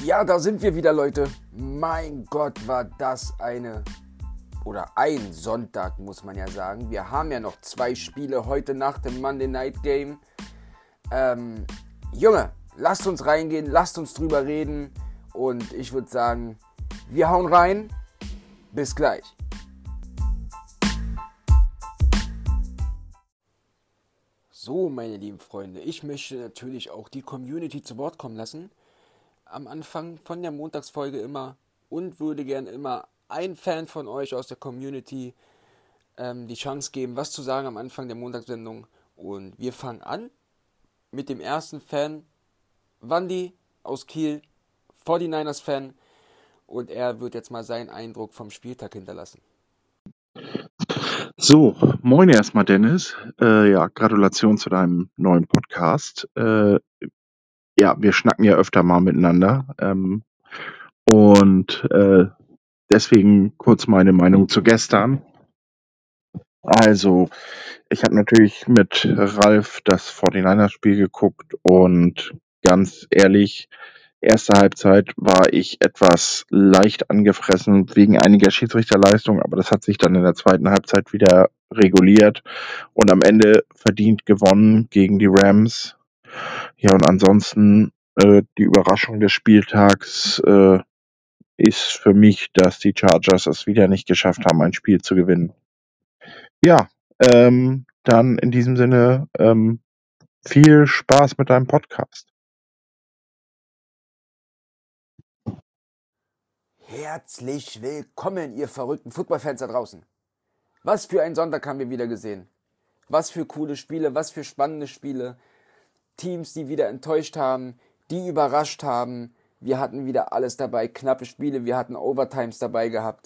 Ja, da sind wir wieder, Leute. Mein Gott, war das ein Sonntag, muss man ja sagen. Wir haben ja noch 2 Spiele heute Nacht im Monday Night Game. Junge, lasst uns reingehen, lasst uns drüber reden. Und ich würde sagen, wir hauen rein. Bis gleich. So, meine lieben Freunde, ich möchte natürlich auch die Community zu Wort kommen lassen. Am Anfang von der Montagsfolge immer und würde gern immer ein Fan von euch aus der Community die Chance geben, was zu sagen am Anfang der Montagssendung. Und wir fangen an mit dem ersten Fan, Wandi aus Kiel, 49ers-Fan. Und er wird jetzt mal seinen Eindruck vom Spieltag hinterlassen. So, moin erstmal Dennis. Gratulation zu deinem neuen Podcast. Wir schnacken ja öfter mal miteinander. Deswegen kurz meine Meinung zu gestern. Also, ich habe natürlich mit Ralf das 49ers-Spiel geguckt und ganz ehrlich, erste Halbzeit war ich etwas leicht angefressen wegen einiger Schiedsrichterleistungen, aber das hat sich dann in der zweiten Halbzeit wieder reguliert und am Ende verdient gewonnen gegen die Rams. Ja, und ansonsten die Überraschung des Spieltags ist für mich, dass die Chargers es wieder nicht geschafft haben, ein Spiel zu gewinnen. Ja, dann in diesem Sinne viel Spaß mit deinem Podcast. Herzlich willkommen, ihr verrückten Footballfans da draußen. Was für ein Sonntag haben wir wieder gesehen. Was für coole Spiele, was für spannende Spiele. Teams, die wieder enttäuscht haben, die überrascht haben. Wir hatten wieder alles dabei, knappe Spiele, wir hatten Overtimes dabei gehabt.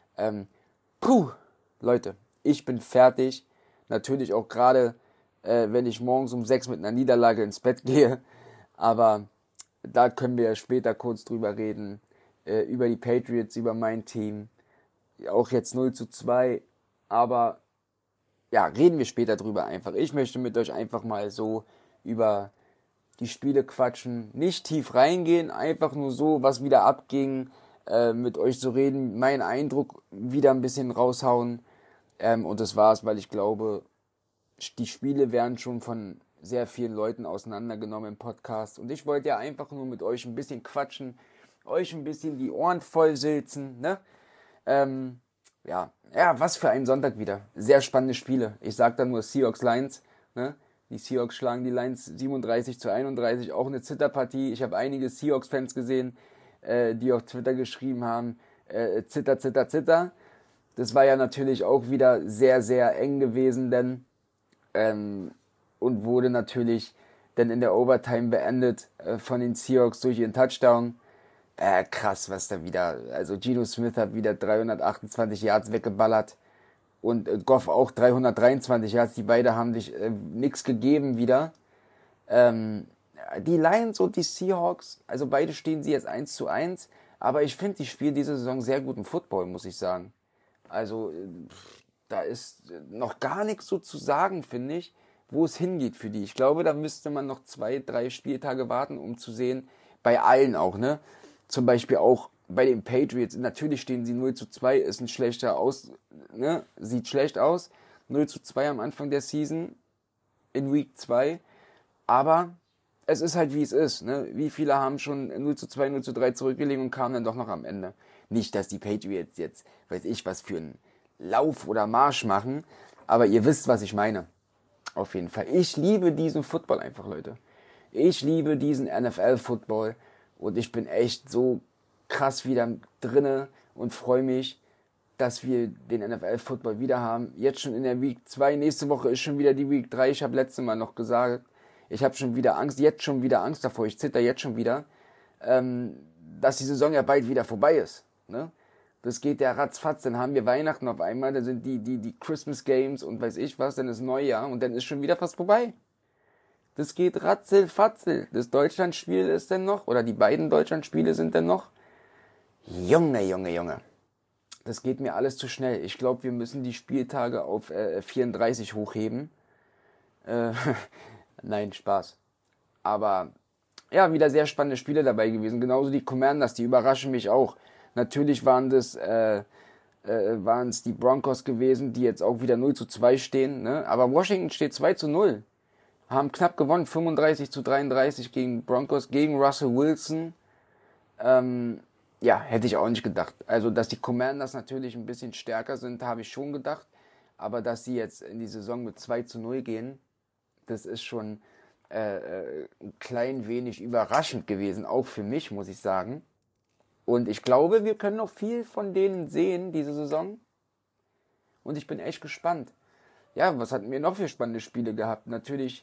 Leute, ich bin fertig. Natürlich auch gerade, wenn ich morgens um 6 mit einer Niederlage ins Bett gehe. Aber da können wir später kurz drüber reden. Über die Patriots, über mein Team. Auch jetzt 0-2. Aber ja, reden wir später drüber einfach. Ich möchte mit euch einfach mal so über die Spiele quatschen, nicht tief reingehen, einfach nur so, was wieder abging, mit euch so reden, meinen Eindruck wieder ein bisschen raushauen. Und das war's, weil ich glaube, die Spiele werden schon von sehr vielen Leuten auseinandergenommen im Podcast. Und ich wollte ja einfach nur mit euch ein bisschen quatschen, euch ein bisschen die Ohren voll silzen, ne? Was für ein Sonntag wieder. Sehr spannende Spiele. Ich sag da nur Seahawks-Lions, ne? Die Seahawks schlagen die Lions 37-31, auch eine Zitterpartie. Ich habe einige Seahawks-Fans gesehen, die auf Twitter geschrieben haben, Zitter, Zitter, Zitter. Das war ja natürlich auch wieder sehr, sehr eng gewesen, denn und wurde natürlich dann in der Overtime beendet von den Seahawks durch ihren Touchdown. Krass, was da wieder, also Geno Smith hat wieder 328 Yards weggeballert und Goff auch 323 Yards, die beide haben sich nichts gegeben wieder. Die Lions und die Seahawks, also beide stehen sie jetzt 1-1, aber ich finde, die spielen diese Saison sehr guten Football, muss ich sagen. Also da ist noch gar nichts so zu sagen, finde ich, wo es hingeht für die. Ich glaube, da müsste man noch 2, 3 Spieltage warten, um zu sehen, bei allen auch, ne? Zum Beispiel auch bei den Patriots, natürlich stehen sie 0-2, ist ein schlechter aus, ne? Sieht schlecht aus. 0-2 am Anfang der Season in Week 2. Aber es ist halt wie es ist, ne? Wie viele haben schon 0-2, 0-3 zurückgelegt und kamen dann doch noch am Ende. Nicht, dass die Patriots jetzt, weiß ich, was für einen Lauf oder Marsch machen, aber ihr wisst, was ich meine. Auf jeden Fall. Ich liebe diesen Football einfach, Leute. Ich liebe diesen NFL-Football. Und ich bin echt so krass wieder drinne und freue mich, dass wir den NFL-Football wieder haben. Jetzt schon in der Week 2, nächste Woche ist schon wieder die Week 3. Ich habe letztes Mal noch gesagt, ich habe schon wieder Angst, jetzt schon wieder Angst davor. Ich zitter jetzt schon wieder, dass die Saison ja bald wieder vorbei ist. Ne? Das geht ja ratzfatz, dann haben wir Weihnachten auf einmal, dann sind die Christmas Games und weiß ich was, dann ist Neujahr und dann ist schon wieder fast vorbei. Das geht ratzelfatzel. Das Deutschlandspiel ist denn noch, oder die beiden Deutschlandspiele sind denn noch. Junge, Junge, Junge. Das geht mir alles zu schnell. Ich glaube, wir müssen die Spieltage auf 34 hochheben. Nein, Spaß. Aber ja, wieder sehr spannende Spiele dabei gewesen. Genauso die Commanders, die überraschen mich auch. Natürlich waren es die Broncos gewesen, die jetzt auch wieder 0:2 stehen. Ne? Aber Washington steht 2:0. Haben knapp gewonnen, 35:33 gegen Broncos, gegen Russell Wilson. Ja, hätte ich auch nicht gedacht. Also, dass die Commanders natürlich ein bisschen stärker sind, habe ich schon gedacht. Aber dass sie jetzt in die Saison mit 2:0 gehen, das ist schon ein klein wenig überraschend gewesen, auch für mich, muss ich sagen. Und ich glaube, wir können noch viel von denen sehen diese Saison. Und ich bin echt gespannt. Ja, was hatten wir noch für spannende Spiele gehabt? Natürlich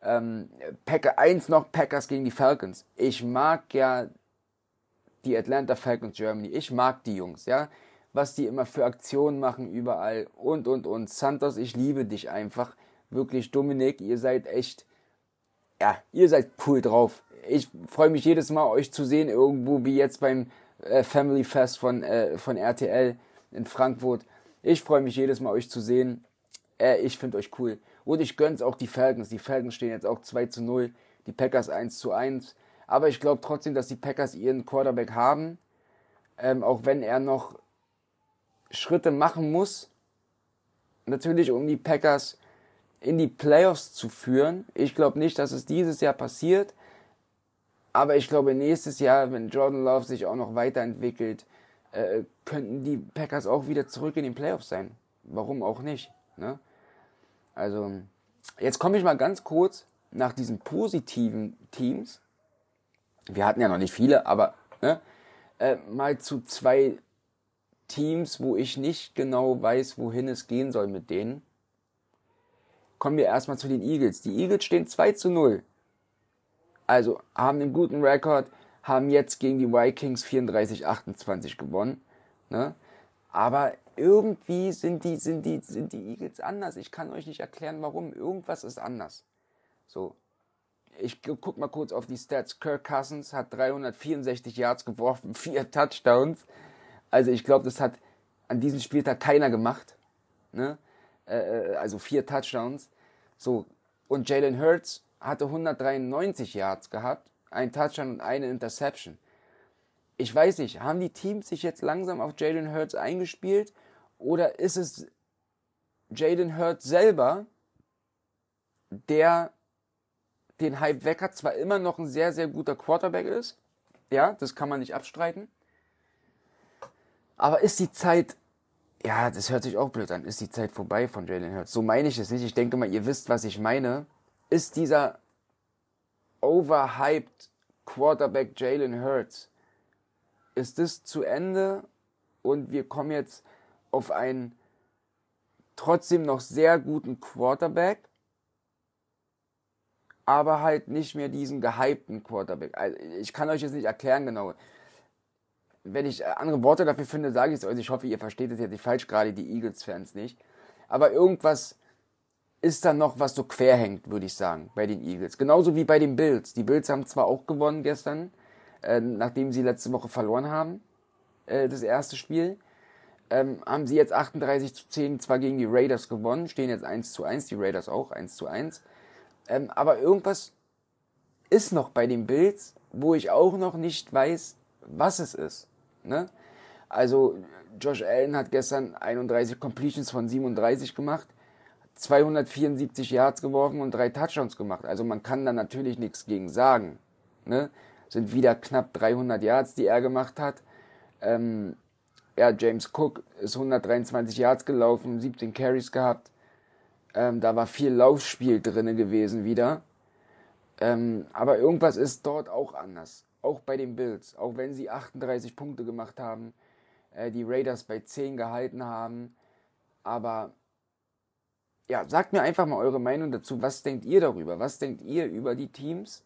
Packers gegen die Falcons. Ich mag ja die Atlanta Falcons Germany. Ich mag die Jungs, ja. Was die immer für Aktionen machen überall und. Santos, ich liebe dich einfach. Wirklich, Dominik, ihr seid echt, ja, ihr seid cool drauf. Ich freue mich jedes Mal, euch zu sehen, irgendwo wie jetzt beim Family Fest von RTL in Frankfurt. Ich freue mich jedes Mal, euch zu sehen. Ich finde euch cool. Und ich gönn's auch die Falcons. Die Falcons stehen jetzt auch 2:0. Die Packers 1:1. Aber ich glaube trotzdem, dass die Packers ihren Quarterback haben. Auch wenn er noch Schritte machen muss. Natürlich, um die Packers in die Playoffs zu führen. Ich glaube nicht, dass es dieses Jahr passiert. Aber ich glaube, nächstes Jahr, wenn Jordan Love sich auch noch weiterentwickelt, könnten die Packers auch wieder zurück in den Playoffs sein. Warum auch nicht? Ne? Also, jetzt komme ich mal ganz kurz nach diesen positiven Teams. Wir hatten ja noch nicht viele, aber ne, mal zu zwei Teams, wo ich nicht genau weiß, wohin es gehen soll mit denen. Kommen wir erstmal zu den Eagles. Die Eagles stehen 2:0. Also haben einen guten Rekord, haben jetzt gegen die Vikings 34:28 gewonnen. Ne? Aber irgendwie sind die Eagles anders. Ich kann euch nicht erklären, warum. Irgendwas ist anders. So, ich guck mal kurz auf die Stats. Kirk Cousins hat 364 Yards geworfen, 4 Touchdowns. Also ich glaube, das hat an diesem Spieltag keiner gemacht. Ne? Also 4 Touchdowns. So, und Jalen Hurts hatte 193 Yards gehabt, ein Touchdown und eine Interception. Ich weiß nicht, haben die Teams sich jetzt langsam auf Jalen Hurts eingespielt oder ist es Jalen Hurts selber, der den Hype weg hat, zwar immer noch ein sehr, sehr guter Quarterback ist, ja, das kann man nicht abstreiten, aber ist die Zeit, ja, das hört sich auch blöd an, ist die Zeit vorbei von Jalen Hurts? So meine ich es nicht, ich denke mal, ihr wisst, was ich meine. Ist dieser overhyped Quarterback Jalen Hurts, ist es zu Ende und wir kommen jetzt auf einen trotzdem noch sehr guten Quarterback, aber halt nicht mehr diesen gehypten Quarterback. Also ich kann euch jetzt nicht erklären genau. Wenn ich andere Worte dafür finde, sage ich es euch. Ich hoffe, ihr versteht es jetzt nicht falsch, gerade die Eagles-Fans nicht. Aber irgendwas ist da noch, was so quer hängt, würde ich sagen, bei den Eagles. Genauso wie bei den Bills. Die Bills haben zwar auch gewonnen gestern, nachdem sie letzte Woche verloren haben, das erste Spiel, haben sie jetzt 38:10 zwar gegen die Raiders gewonnen, stehen jetzt 1:1, die Raiders auch 1:1. Aber irgendwas ist noch bei den Bills, wo ich auch noch nicht weiß, was es ist. Ne? Also Josh Allen hat gestern 31 Completions von 37 gemacht, 274 Yards geworfen und 3 Touchdowns gemacht. Also man kann da natürlich nichts gegen sagen. Ne? Sind wieder knapp 300 Yards, die er gemacht hat. Ja, James Cook ist 123 Yards gelaufen, 17 Carries gehabt. Da war viel Laufspiel drinne gewesen wieder. Aber irgendwas ist dort auch anders. Auch bei den Bills. Auch wenn sie 38 Punkte gemacht haben, die Raiders bei 10 gehalten haben. Aber ja, sagt mir einfach mal eure Meinung dazu. Was denkt ihr darüber? Was denkt ihr über die Teams?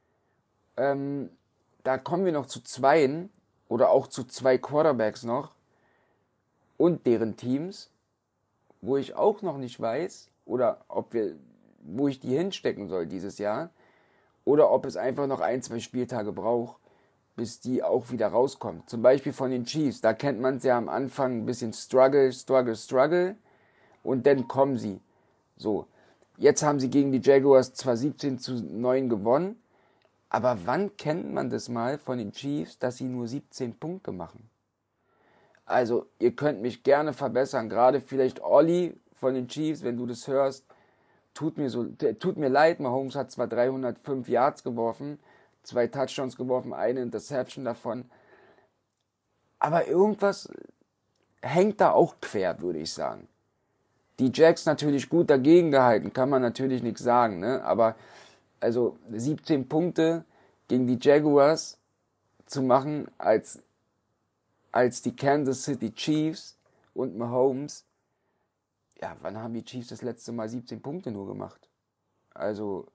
Da kommen wir noch zu zweien oder auch zu 2 Quarterbacks noch und deren Teams, wo ich auch noch nicht weiß oder wo ich die hinstecken soll dieses Jahr oder ob es einfach noch 1, 2 Spieltage braucht, bis die auch wieder rauskommt. Zum Beispiel von den Chiefs, da kennt man es ja am Anfang ein bisschen Struggle und dann kommen sie. So, jetzt haben sie gegen die Jaguars zwar 17:9 gewonnen, Aber wann kennt man das mal von den Chiefs, dass sie nur 17 Punkte machen? Also, ihr könnt mich gerne verbessern, gerade vielleicht Olli von den Chiefs, wenn du das hörst, tut mir leid, Mahomes hat zwar 305 Yards geworfen, 2 Touchdowns geworfen, eine Interception davon, aber irgendwas hängt da auch quer, würde ich sagen. Die Jacks natürlich gut dagegen gehalten, kann man natürlich nichts sagen, ne? Aber also 17 Punkte gegen die Jaguars zu machen als die Kansas City Chiefs und Mahomes. Ja, wann haben die Chiefs das letzte Mal 17 Punkte nur gemacht? Also,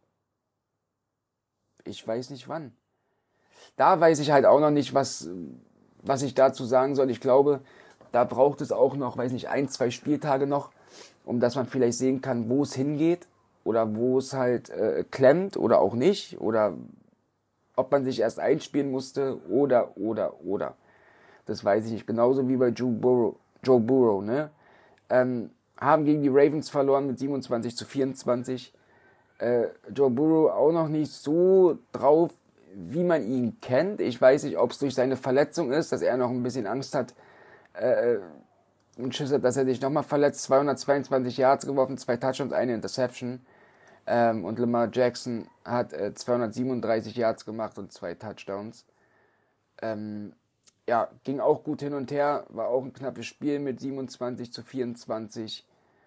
ich weiß nicht wann. Da weiß ich halt auch noch nicht, was ich dazu sagen soll. Ich glaube, da braucht es auch noch, weiß nicht, 1, 2 Spieltage noch, um dass man vielleicht sehen kann, wo es hingeht oder wo es halt klemmt oder auch nicht oder ob man sich erst einspielen musste oder. Das weiß ich nicht. Genauso wie bei Joe Burrow, ne? Haben gegen die Ravens verloren mit 27-24. Joe Burrow auch noch nicht so drauf, wie man ihn kennt. Ich weiß nicht, ob es durch seine Verletzung ist, dass er noch ein bisschen Angst hat und Schiss hat, dass er sich nochmal verletzt. 222 Yards geworfen, 2 Touchdowns, eine Interception. Und Lamar Jackson hat 237 Yards gemacht und 2 Touchdowns. Ja, ging auch gut hin und her, war auch ein knappes Spiel mit 27-24.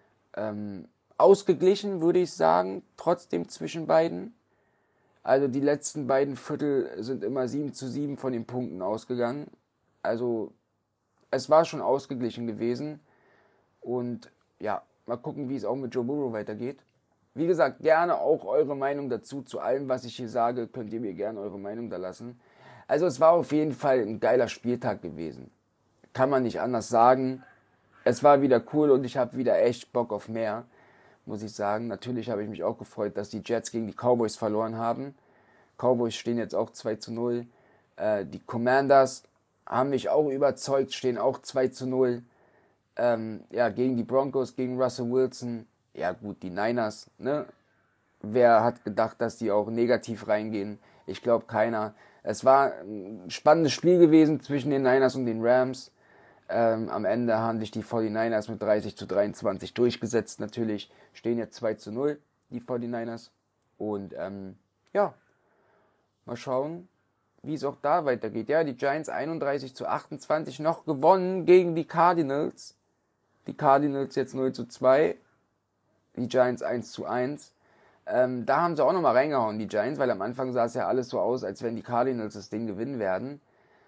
Ausgeglichen, würde ich sagen, trotzdem zwischen beiden. Also die letzten beiden Viertel sind immer 7-7 von den Punkten ausgegangen. Also es war schon ausgeglichen gewesen. Und ja, mal gucken, wie es auch mit Joe Burrow weitergeht. Wie gesagt, gerne auch eure Meinung dazu. Zu allem, was ich hier sage, könnt ihr mir gerne eure Meinung da lassen. Also es war auf jeden Fall ein geiler Spieltag gewesen. Kann man nicht anders sagen. Es war wieder cool und ich habe wieder echt Bock auf mehr, muss ich sagen. Natürlich habe ich mich auch gefreut, dass die Jets gegen die Cowboys verloren haben. Cowboys stehen jetzt auch 2-0. Die Commanders haben mich auch überzeugt, stehen auch 2-0. Ja, gegen die Broncos, gegen Russell Wilson. Ja gut, die Niners, ne? Wer hat gedacht, dass die auch negativ reingehen? Ich glaube keiner. Es war ein spannendes Spiel gewesen zwischen den Niners und den Rams. Am Ende haben sich die 49ers mit 30-23 durchgesetzt. Natürlich stehen jetzt 2-0, die 49ers. Und ja, mal schauen, wie es auch da weitergeht. Ja, die Giants 31-28 noch gewonnen gegen die Cardinals. Die Cardinals jetzt 0-2. Die Giants 1-1. Da haben sie auch nochmal reingehauen, die Giants, weil am Anfang sah es ja alles so aus, als wenn die Cardinals das Ding gewinnen werden.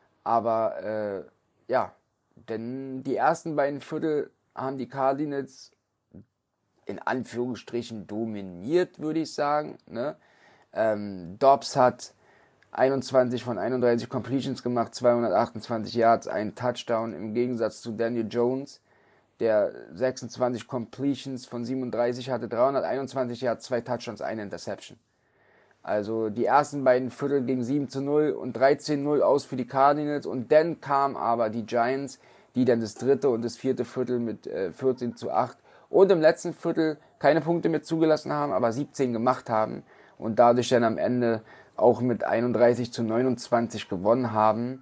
Aber ja, denn die ersten beiden Viertel haben die Cardinals in Anführungsstrichen dominiert, würde ich sagen. Ne? Dobbs hat 21 von 31 Completions gemacht, 228 Yards, einen Touchdown, im Gegensatz zu Daniel Jones, der 26 Completions von 37 hatte, 321 Yards, 2 Touchdowns, eine Interception. Also die ersten beiden Viertel gingen 7-0 und 13-0 aus für die Cardinals und dann kamen aber die Giants, die dann das dritte und das vierte Viertel mit 14-8 und im letzten Viertel keine Punkte mehr zugelassen haben, aber 17 gemacht haben und dadurch dann am Ende auch mit 31-29 gewonnen haben.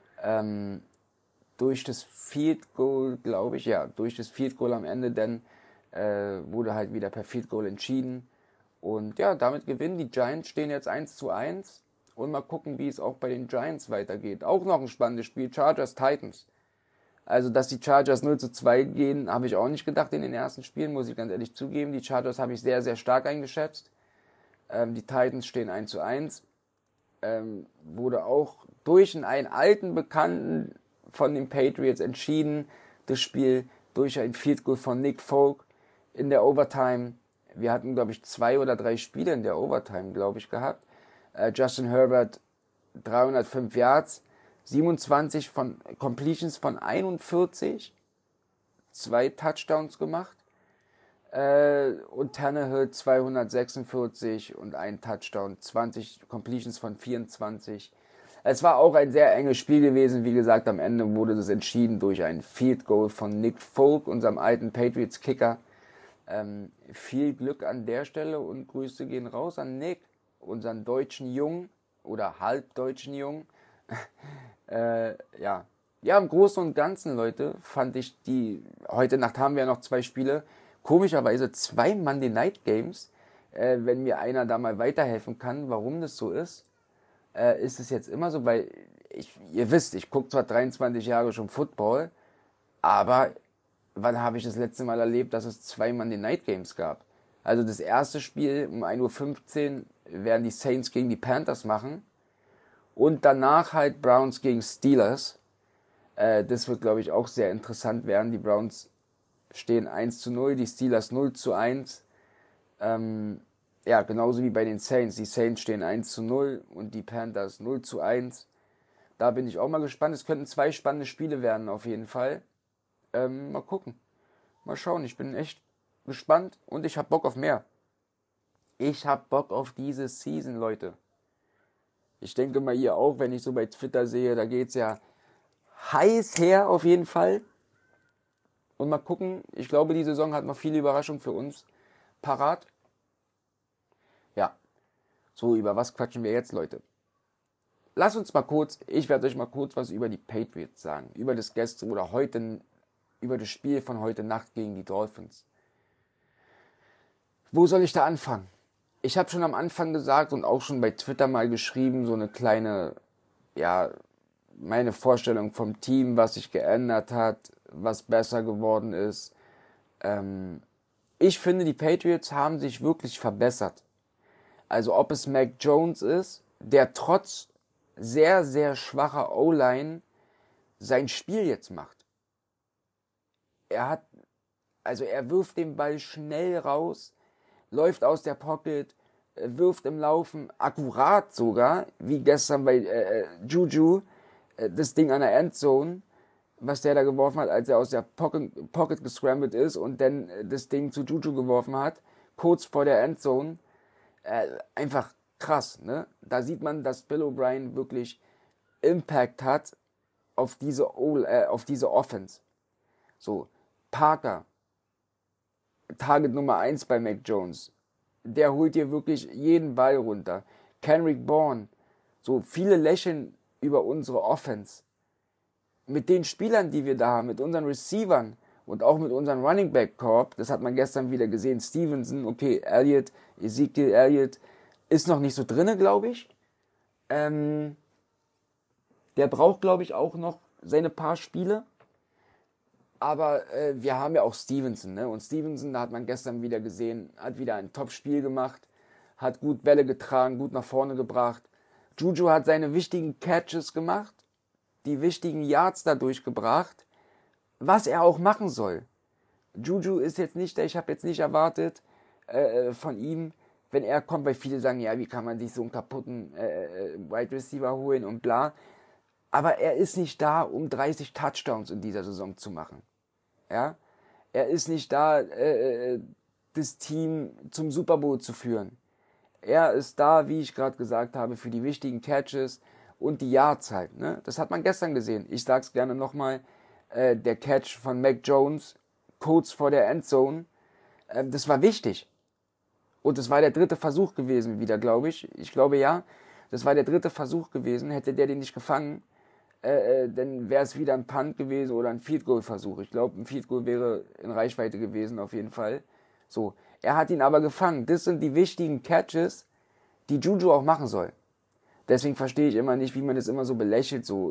Durch das Field Goal, glaube ich, ja, durch das Field Goal am Ende dann wurde halt wieder per Field Goal entschieden. Und ja, damit gewinnen die Giants, stehen jetzt 1-1 und mal gucken, wie es auch bei den Giants weitergeht. Auch noch ein spannendes Spiel, Chargers-Titans. Also, dass die Chargers 0-2 gehen, habe ich auch nicht gedacht in den ersten Spielen, muss ich ganz ehrlich zugeben. Die Chargers habe ich sehr, sehr stark eingeschätzt. Die Titans stehen 1-1. Wurde auch durch einen alten Bekannten von den Patriots entschieden, das Spiel durch ein Field Goal von Nick Folk in der Overtime. Wir hatten, glaube ich, 2 oder 3 Spiele in der Overtime, glaube ich, gehabt. Justin Herbert 305 Yards, 27 von Completions von 41, 2 Touchdowns gemacht. Und Tannehill 246 und ein Touchdown, 20 Completions von 24. Es war auch ein sehr enges Spiel gewesen. Wie gesagt, am Ende wurde das entschieden durch ein Field Goal von Nick Folk, unserem alten Patriots-Kicker. Viel Glück an der Stelle und Grüße gehen raus an Nick, unseren deutschen Jungen, oder halbdeutschen Jungen. Ja. Ja, im Großen und Ganzen, Leute, fand ich heute Nacht haben wir ja noch 2 Spiele, komischerweise 2 Monday Night Games, wenn mir einer da mal weiterhelfen kann, warum das so ist es jetzt immer so, weil ihr wisst, ich gucke zwar 23 Jahre schon Football, aber wann habe ich das letzte Mal erlebt, dass es 2 Monday Night Games gab? Also das erste Spiel um 1:15 Uhr werden die Saints gegen die Panthers machen und danach halt Browns gegen Steelers. Das wird, glaube ich, auch sehr interessant werden. Die Browns stehen 1:0, die Steelers 0:1. Ja, genauso wie bei den Saints. Die Saints stehen 1:0 und die Panthers 0:1. Da bin ich auch mal gespannt. Es könnten 2 spannende Spiele werden, auf jeden Fall. Mal gucken. Mal schauen. Ich bin echt gespannt und ich habe Bock auf mehr. Ich habe Bock auf diese Season, Leute. Ich denke mal, ihr auch, wenn ich so bei Twitter sehe, da geht's ja heiß her auf jeden Fall. Und mal gucken. Ich glaube, die Saison hat noch viele Überraschungen für uns parat. Ja, so, über was quatschen wir jetzt, Leute? Ich werde euch mal kurz was über die Patriots sagen. Über das über das Spiel von heute Nacht gegen die Dolphins. Wo soll ich da anfangen? Ich habe schon am Anfang gesagt und auch schon bei Twitter mal geschrieben, so eine kleine, ja, meine Vorstellung vom Team, was sich geändert hat, was besser geworden ist. Ich finde, die Patriots haben sich wirklich verbessert. Also ob es Mac Jones ist, der trotz sehr, sehr schwacher O-Line sein Spiel jetzt macht. Er wirft den Ball schnell raus, läuft aus der Pocket, wirft im Laufen akkurat sogar, wie gestern bei Juju, das Ding an der Endzone, was der da geworfen hat, als er aus der Pocket gescrambled ist und dann das Ding zu Juju geworfen hat, kurz vor der Endzone. Einfach krass, ne? Da sieht man, dass Bill O'Brien wirklich Impact hat auf diese Offense. So, Parker, Target Nummer 1 bei Mac Jones. Der holt dir wirklich jeden Ball runter. Kenrick Bourne, so viele lächeln über unsere Offense. Mit den Spielern, die wir da haben, mit unseren Receivern und auch mit unserem Running Back Corps, das hat man gestern wieder gesehen, Stevenson, okay, Ezekiel Elliott ist noch nicht so drinne, glaube ich. Der braucht, glaube ich, auch noch seine paar Spiele. Aber wir haben ja auch Stevenson, ne? Und Stevenson, da hat man gestern wieder gesehen, hat wieder ein Top-Spiel gemacht, hat gut Bälle getragen, gut nach vorne gebracht. Juju hat seine wichtigen Catches gemacht, die wichtigen Yards dadurch gebracht, was er auch machen soll. Juju ist jetzt nicht, ich habe jetzt nicht erwartet von ihm, wenn er kommt, weil viele sagen, ja, wie kann man sich so einen kaputten Wide Receiver holen und bla. Aber er ist nicht da, um 30 Touchdowns in dieser Saison zu machen. Ja? Er ist nicht da, das Team zum Super Bowl zu führen. Er ist da, wie ich gerade gesagt habe, für die wichtigen Catches und die Yards halt. Ne? Das hat man gestern gesehen. Ich sag's gerne nochmal, der Catch von Mac Jones kurz vor der Endzone, das war wichtig. Und das war der 3. Versuch gewesen wieder, glaube ich. Ich glaube ja, das war der 3. Versuch gewesen. Hätte der den nicht gefangen, dann wäre es wieder ein Punt gewesen oder ein Field Goal Versuch. Ich glaube, ein Field Goal wäre in Reichweite gewesen auf jeden Fall. So, er hat ihn aber gefangen. Das sind die wichtigen Catches, die Juju auch machen soll. Deswegen verstehe ich immer nicht, wie man das immer so belächelt, so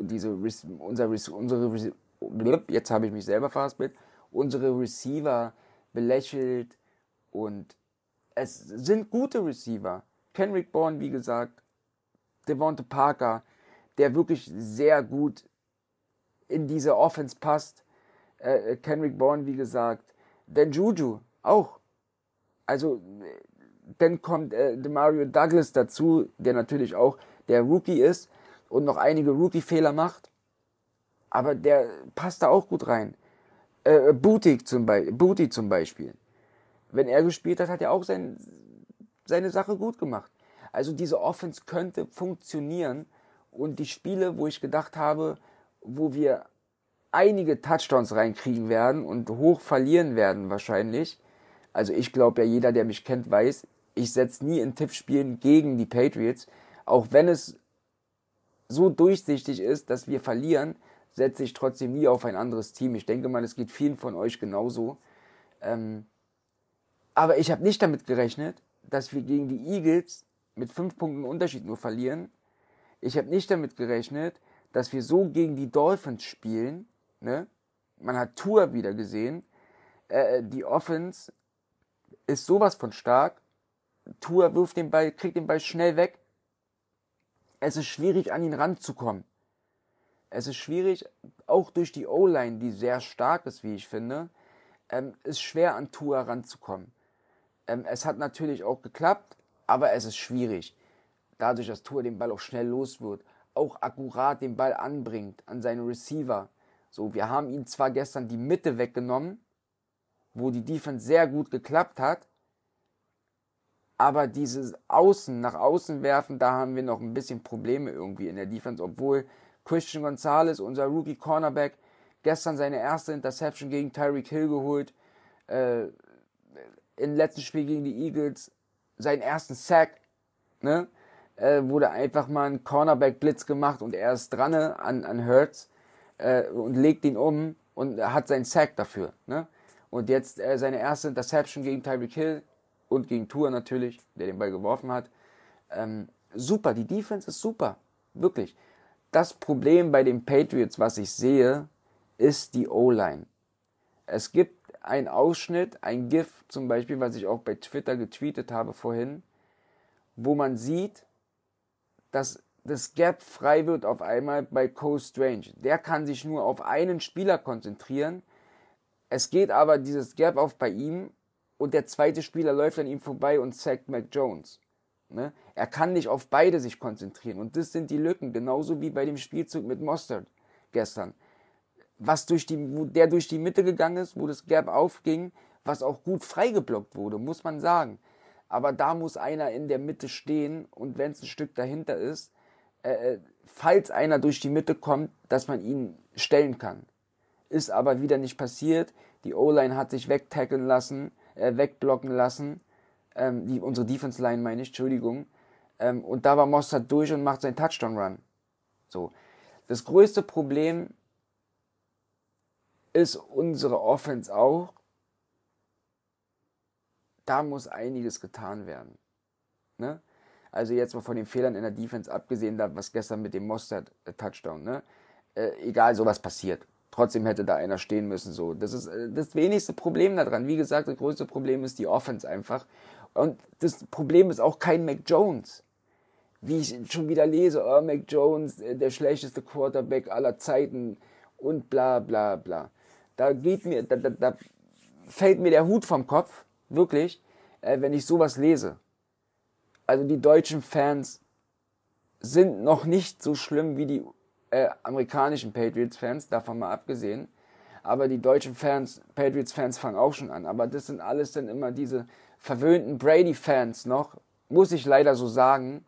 jetzt habe ich mich selber verhaspelt, unsere Receiver belächelt und es sind gute Receiver. Kenrick Bourne, wie gesagt, Devonta Parker, der wirklich sehr gut in diese Offense passt. Kenrick Bourne, wie gesagt. Dann Juju auch. Also, dann kommt Demario Douglas dazu, der natürlich auch der Rookie ist und noch einige Rookie-Fehler macht. Aber der passt da auch gut rein. Booty zum Beispiel. Wenn er gespielt hat, hat er auch seine Sache gut gemacht. Also diese Offense könnte funktionieren. Und die Spiele, wo ich gedacht habe, wo wir einige Touchdowns reinkriegen werden und hoch verlieren werden wahrscheinlich. Also ich glaube ja, jeder, der mich kennt, weiß, ich setze nie in Tippspielen gegen die Patriots. Auch wenn es so durchsichtig ist, dass wir verlieren, setze ich trotzdem nie auf ein anderes Team. Ich denke mal, es geht vielen von euch genauso. Aber ich habe nicht damit gerechnet, dass wir gegen die Eagles mit 5 Punkten Unterschied nur verlieren. Ich habe nicht damit gerechnet, dass wir so gegen die Dolphins spielen. Ne? Man hat Tua wieder gesehen. Die Offense ist sowas von stark. Tua wirft den Ball, kriegt den Ball schnell weg. Es ist schwierig, an ihn ranzukommen. Es ist schwierig, auch durch die O-Line, die sehr stark ist, wie ich finde, ist schwer, an Tua ranzukommen. Es hat natürlich auch geklappt, aber es ist schwierig. Dadurch, dass Tua den Ball auch schnell los wird, auch akkurat den Ball anbringt an seine Receiver. So, wir haben ihm zwar gestern die Mitte weggenommen, wo die Defense sehr gut geklappt hat, aber dieses nach außen werfen, da haben wir noch ein bisschen Probleme irgendwie in der Defense, obwohl Christian Gonzalez, unser Rookie Cornerback, gestern seine erste Interception gegen Tyreek Hill geholt, im letzten Spiel gegen die Eagles seinen ersten Sack, ne? Wurde einfach mal ein Cornerback-Blitz gemacht und er ist dran an Hurts und legt ihn um und hat seinen Sack dafür. Ne? Und jetzt seine erste Interception gegen Tyreek Hill und gegen Tua natürlich, der den Ball geworfen hat. Super, die Defense ist super, wirklich. Das Problem bei den Patriots, was ich sehe, ist die O-Line. Es gibt einen Ausschnitt, ein GIF zum Beispiel, was ich auch bei Twitter getweetet habe vorhin, wo man sieht, dass das Gap frei wird auf einmal bei Cole Strange. Der kann sich nur auf einen Spieler konzentrieren. Es geht aber dieses Gap auf bei ihm und der zweite Spieler läuft an ihm vorbei und sackt Mac Jones. Ne? Er kann nicht auf beide sich konzentrieren und das sind die Lücken, genauso wie bei dem Spielzug mit Mostert gestern. Wo der durch die Mitte gegangen ist, wo das Gap aufging, was auch gut freigeblockt wurde, muss man sagen. Aber da muss einer in der Mitte stehen und wenn es ein Stück dahinter ist, falls einer durch die Mitte kommt, dass man ihn stellen kann. Ist aber wieder nicht passiert. Die O-Line hat sich wegblocken lassen. Unsere Defense-Line meine ich, Entschuldigung. Und da war Mostert durch und macht seinen Touchdown-Run. So. Das größte Problem ist unsere Offense auch. Da muss einiges getan werden. Ne? Also jetzt mal von den Fehlern in der Defense abgesehen, da was gestern mit dem Mostert-Touchdown, ne? Egal, sowas passiert. Trotzdem hätte da einer stehen müssen. So. Das ist das wenigste Problem daran. Wie gesagt, das größte Problem ist die Offense einfach. Und das Problem ist auch kein Mac Jones. Wie ich schon wieder lese, Mac Jones, der schlechteste Quarterback aller Zeiten und bla bla bla. Da fällt mir der Hut vom Kopf, wirklich, wenn ich sowas lese. Also die deutschen Fans sind noch nicht so schlimm wie die amerikanischen Patriots-Fans, davon mal abgesehen. Aber die deutschen Patriots-Fans fangen auch schon an. Aber das sind alles dann immer diese verwöhnten Brady-Fans noch, muss ich leider so sagen,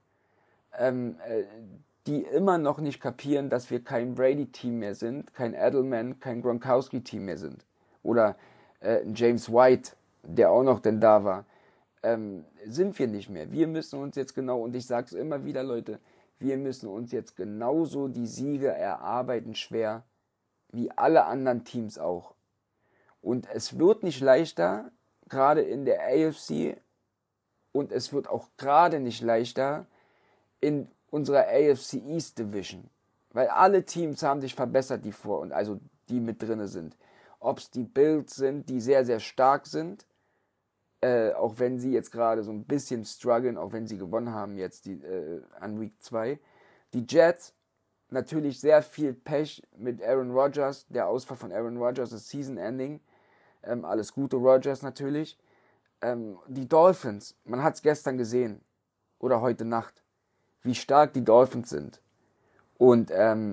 die immer noch nicht kapieren, dass wir kein Brady-Team mehr sind, kein Edelman, kein Gronkowski-Team mehr sind. Oder James White, der auch noch denn da war. Sind wir nicht mehr. Wir müssen uns jetzt genau, und ich sage es immer wieder, Leute, wir müssen uns jetzt genauso die Siege erarbeiten, schwer, wie alle anderen Teams auch. Und es wird nicht leichter, gerade in der AFC, und es wird auch gerade nicht leichter in unserer AFC East Division. Weil alle Teams haben sich verbessert, die mit drinne sind. Ob es die Bills sind, die sehr, sehr stark sind, auch wenn sie jetzt gerade so ein bisschen strugglen, auch wenn sie gewonnen haben jetzt an Week 2. Die Jets, natürlich sehr viel Pech mit Aaron Rodgers. Der Ausfall von Aaron Rodgers ist Season Ending. Alles Gute Rodgers natürlich. Die Dolphins, man hat es gestern gesehen oder heute Nacht, wie stark die Dolphins sind. Und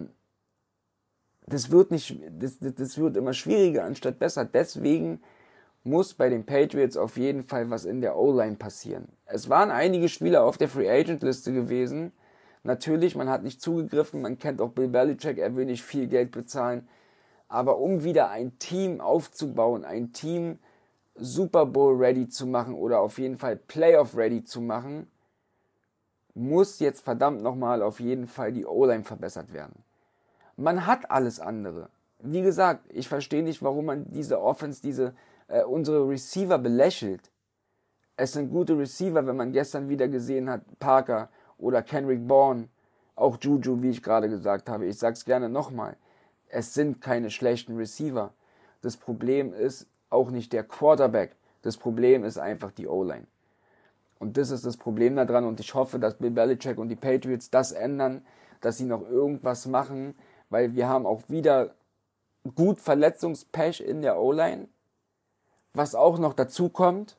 das wird immer schwieriger anstatt besser. Deswegen muss bei den Patriots auf jeden Fall was in der O-Line passieren. Es waren einige Spieler auf der Free Agent Liste gewesen. Natürlich, man hat nicht zugegriffen, man kennt auch Bill Belichick, er will nicht viel Geld bezahlen. Aber um wieder ein Team aufzubauen, ein Team Super Bowl ready zu machen oder auf jeden Fall Playoff ready zu machen, muss jetzt verdammt nochmal auf jeden Fall die O-Line verbessert werden. Man hat alles andere. Wie gesagt, ich verstehe nicht, warum man diese Offense, unsere Receiver belächelt. Es sind gute Receiver, wenn man gestern wieder gesehen hat, Parker oder Kendrick Bourne, auch Juju, wie ich gerade gesagt habe. Ich sage es gerne nochmal. Es sind keine schlechten Receiver. Das Problem ist auch nicht der Quarterback. Das Problem ist einfach die O-Line. Und das ist das Problem daran. Und ich hoffe, dass Bill Belichick und die Patriots das ändern, dass sie noch irgendwas machen, weil wir haben auch wieder gut Verletzungspech in der O-Line. Was auch noch dazu kommt,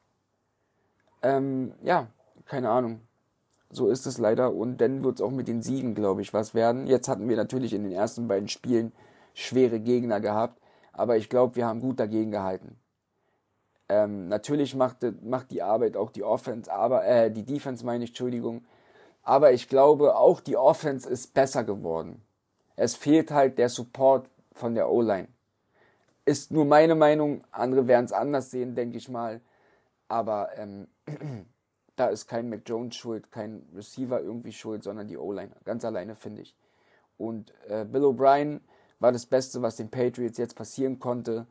keine Ahnung. So ist es leider. Und dann wird es auch mit den Siegen, glaube ich, was werden. Jetzt hatten wir natürlich in den ersten beiden Spielen schwere Gegner gehabt. Aber ich glaube, wir haben gut dagegen gehalten. Natürlich macht die Arbeit auch die Offense, aber die Defense meine ich, Entschuldigung. Aber ich glaube, auch die Offense ist besser geworden. Es fehlt halt der Support von der O-Line. Ist nur meine Meinung. Andere werden es anders sehen, denke ich mal. Aber da ist kein Mac Jones schuld, kein Receiver irgendwie schuld, sondern die O-Line. Ganz alleine, finde ich. Und Bill O'Brien war das Beste, was den Patriots jetzt passieren konnte.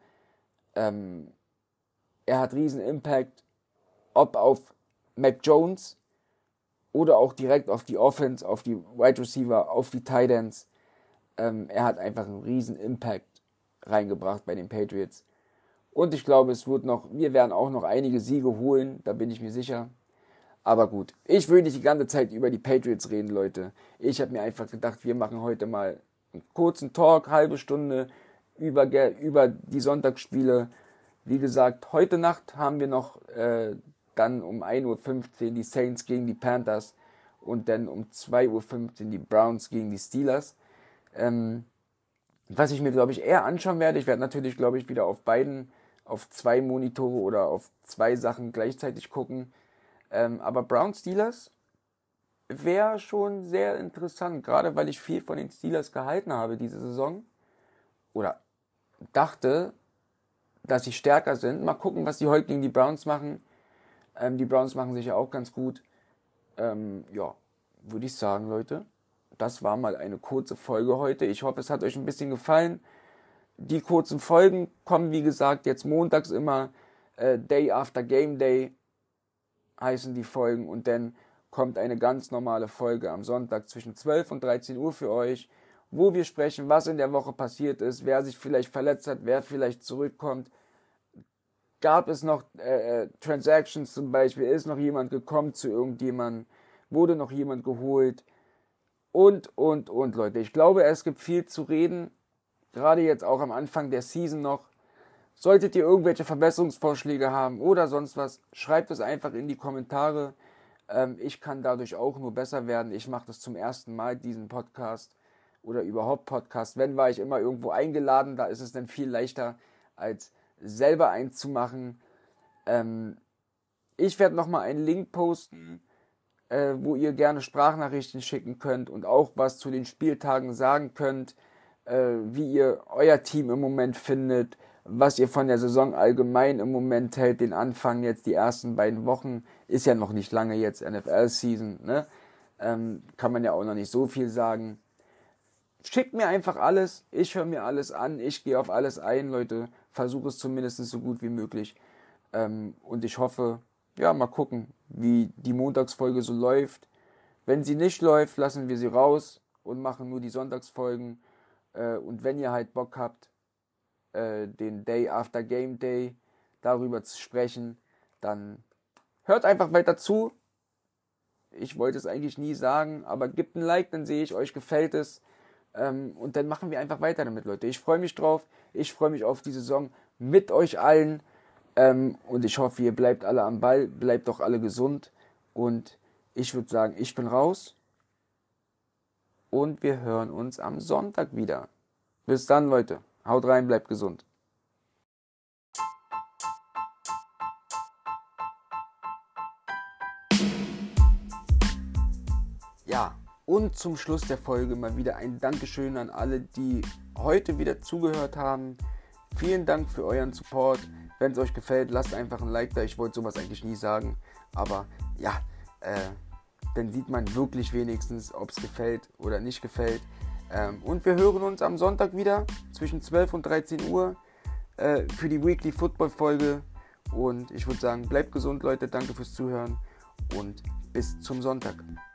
Er hat riesen Impact, ob auf Mac Jones oder auch direkt auf die Offense, auf die Wide Receiver, auf die Tight Ends. Er hat einfach einen riesen Impact reingebracht bei den Patriots. Und ich glaube, wir werden auch noch einige Siege holen, da bin ich mir sicher. Aber gut, ich will nicht die ganze Zeit über die Patriots reden, Leute. Ich habe mir einfach gedacht, wir machen heute mal einen kurzen Talk, halbe Stunde über die Sonntagsspiele. Wie gesagt, heute Nacht haben wir noch dann um 1:15 Uhr die Saints gegen die Panthers und dann um 2:15 Uhr die Browns gegen die Steelers. Was ich mir, glaube ich, eher anschauen werde, ich werde natürlich, glaube ich, wieder auf 2 Monitore oder auf 2 Sachen gleichzeitig gucken. Aber Browns Steelers wäre schon sehr interessant, gerade weil ich viel von den Steelers gehalten habe diese Saison. Oder dachte, dass sie stärker sind. Mal gucken, was sie heute gegen die Browns machen. Die Browns machen sich ja auch ganz gut. Würde ich sagen, Leute. Das war mal eine kurze Folge heute. Ich hoffe, es hat euch ein bisschen gefallen. Die kurzen Folgen kommen, wie gesagt, jetzt montags immer. Day after Game Day heißen die Folgen. Und dann kommt eine ganz normale Folge am Sonntag zwischen 12 und 13 Uhr für euch, wo wir sprechen, was in der Woche passiert ist, wer sich vielleicht verletzt hat, wer vielleicht zurückkommt. Gab es noch Transactions zum Beispiel? Ist noch jemand gekommen zu irgendjemandem? Wurde noch jemand geholt? Und, Leute. Ich glaube, es gibt viel zu reden. Gerade jetzt auch am Anfang der Season noch. Solltet ihr irgendwelche Verbesserungsvorschläge haben oder sonst was, schreibt es einfach in die Kommentare. Ich kann dadurch auch nur besser werden. Ich mache das zum ersten Mal, diesen Podcast oder überhaupt Podcast. Wenn, war ich immer irgendwo eingeladen. Da ist es dann viel leichter, als selber einzumachen. Ich werde nochmal einen Link posten, wo ihr gerne Sprachnachrichten schicken könnt und auch was zu den Spieltagen sagen könnt, wie ihr euer Team im Moment findet, was ihr von der Saison allgemein im Moment hält, den Anfang jetzt, die ersten beiden Wochen, ist ja noch nicht lange jetzt NFL-Season, ne? Kann man ja auch noch nicht so viel sagen. Schickt mir einfach alles, ich höre mir alles an, ich gehe auf alles ein, Leute, versuche es zumindest so gut wie möglich. Und ich hoffe, mal gucken, wie die Montagsfolge so läuft. Wenn sie nicht läuft, lassen wir sie raus und machen nur die Sonntagsfolgen. Und wenn ihr halt Bock habt, den Day after Game Day darüber zu sprechen, dann hört einfach weiter zu. Ich wollte es eigentlich nie sagen, aber gebt ein Like, dann sehe ich, euch gefällt es. Und dann machen wir einfach weiter damit, Leute. Ich freue mich drauf. Ich freue mich auf die Saison mit euch allen. Und ich hoffe, ihr bleibt alle am Ball, bleibt doch alle gesund. Und ich würde sagen, ich bin raus. Und wir hören uns am Sonntag wieder. Bis dann, Leute. Haut rein, bleibt gesund. Ja, und zum Schluss der Folge mal wieder ein Dankeschön an alle, die heute wieder zugehört haben. Vielen Dank für euren Support. Wenn es euch gefällt, lasst einfach ein Like da. Ich wollte sowas eigentlich nie sagen. Aber ja, dann sieht man wirklich wenigstens, ob es gefällt oder nicht gefällt. Und wir hören uns am Sonntag wieder zwischen 12 und 13 Uhr für die Weekly Football Folge. Und ich würde sagen, bleibt gesund, Leute. Danke fürs Zuhören und bis zum Sonntag.